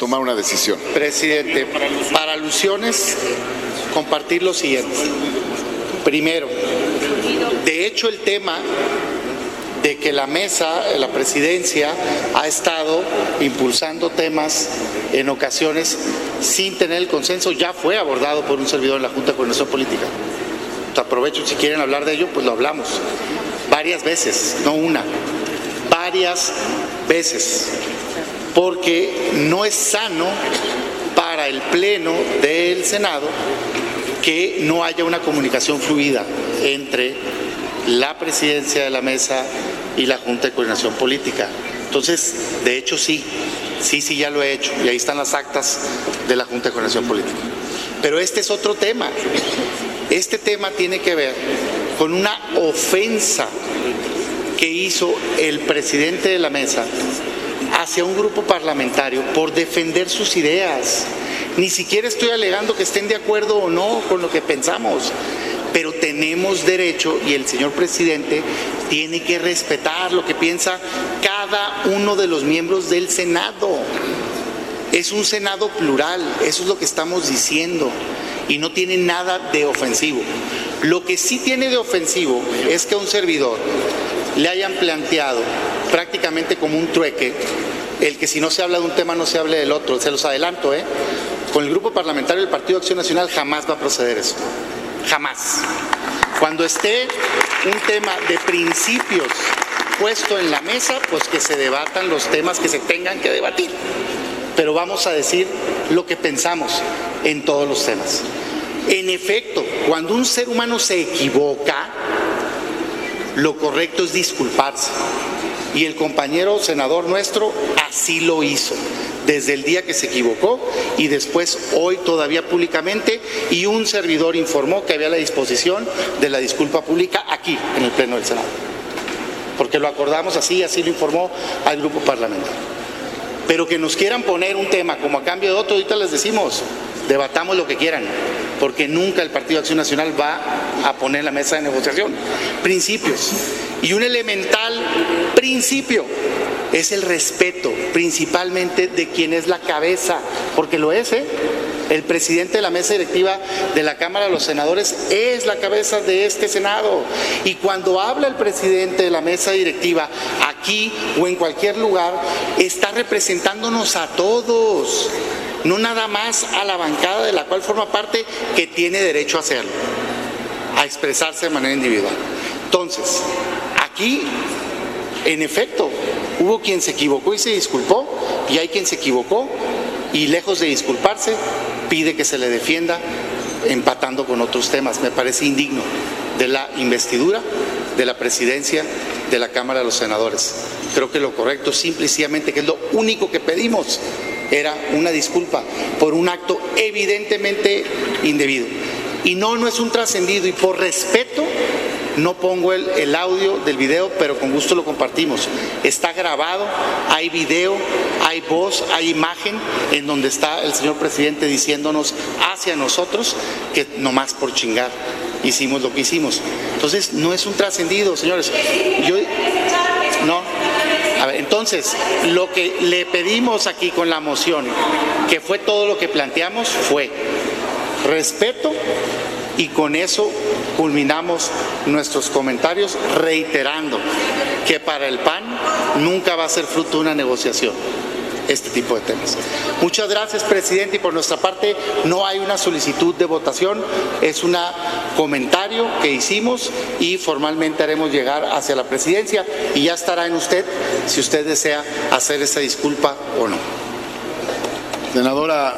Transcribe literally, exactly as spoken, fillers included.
tomar una decisión. Presidente, para alusiones, compartir lo siguiente. Primero, de hecho el tema de que la mesa, la presidencia, ha estado impulsando temas en ocasiones sin tener el consenso, ya fue abordado por un servidor en la Junta de Coordinación Política. Aprovecho, si quieren hablar de ello, pues lo hablamos. Varias veces, no una, varias veces. Porque no es sano para el Pleno del Senado que no haya una comunicación fluida entre la presidencia de la mesa y la Junta de Coordinación Política. Entonces, de hecho sí, sí, sí ya lo he hecho y ahí están las actas de la Junta de Coordinación Política. Pero este es otro tema. Este tema tiene que ver con una ofensa que hizo el presidente de la mesa hacia un grupo parlamentario por defender sus ideas. Ni siquiera estoy alegando que estén de acuerdo o no con lo que pensamos, pero tenemos derecho y el señor presidente tiene que respetar lo que piensa cada uno de los miembros del Senado. Es un Senado plural, eso es lo que estamos diciendo, y no tiene nada de ofensivo. Lo que sí tiene de ofensivo es que a un servidor le hayan planteado prácticamente como un trueque el que si no se habla de un tema no se hable del otro. Se los adelanto, ¿eh? Con el grupo parlamentario del Partido Acción Nacional jamás va a proceder eso. Jamás. Cuando esté un tema de principios puesto en la mesa, pues que se debatan los temas que se tengan que debatir. Pero vamos a decir lo que pensamos en todos los temas. En efecto, cuando un ser humano se equivoca, lo correcto es disculparse. Y el compañero senador nuestro así lo hizo, desde el día que se equivocó y después hoy todavía públicamente, y un servidor informó que había la disposición de la disculpa pública aquí en el Pleno del Senado. Porque lo acordamos así, así lo informó al grupo parlamentario. Pero que nos quieran poner un tema como a cambio de otro, ahorita les decimos, debatamos lo que quieran, porque nunca el Partido Acción Nacional va a poner en la mesa de negociación principios. Y un elemental principio es el respeto, principalmente de quien es la cabeza, porque lo es, ¿eh? El presidente de la mesa directiva de la Cámara de los Senadores es la cabeza de este Senado. Y cuando habla el presidente de la mesa directiva aquí o en cualquier lugar, está representándonos a todos, no nada más a la bancada de la cual forma parte, que tiene derecho a hacerlo, a expresarse de manera individual. Entonces, aquí, en efecto, hubo quien se equivocó y se disculpó, y hay quien se equivocó y lejos de disculparse, pide que se le defienda empatando con otros temas. Me parece indigno de la investidura, de la presidencia de la Cámara de los Senadores. Creo que lo correcto, simple y sencillamente, que es lo único que pedimos, era una disculpa por un acto evidentemente indebido. Y no, no es un trascendido, y por respeto no pongo el, el audio del video, pero con gusto lo compartimos. Está grabado, hay video, hay voz, hay imagen en donde está el señor presidente diciéndonos hacia nosotros que nomás por chingar hicimos lo que hicimos. Entonces, no es un trascendido, señores. Yo, no. A ver, entonces, lo que le pedimos aquí con la moción, que fue todo lo que planteamos, fue respeto, y con eso culminamos nuestros comentarios reiterando que para el P A N nunca va a ser fruto de una negociación este tipo de temas. Muchas gracias, presidente, y por nuestra parte no hay una solicitud de votación, es un comentario que hicimos y formalmente haremos llegar hacia la presidencia, y ya estará en usted si usted desea hacer esa disculpa o no. Senadora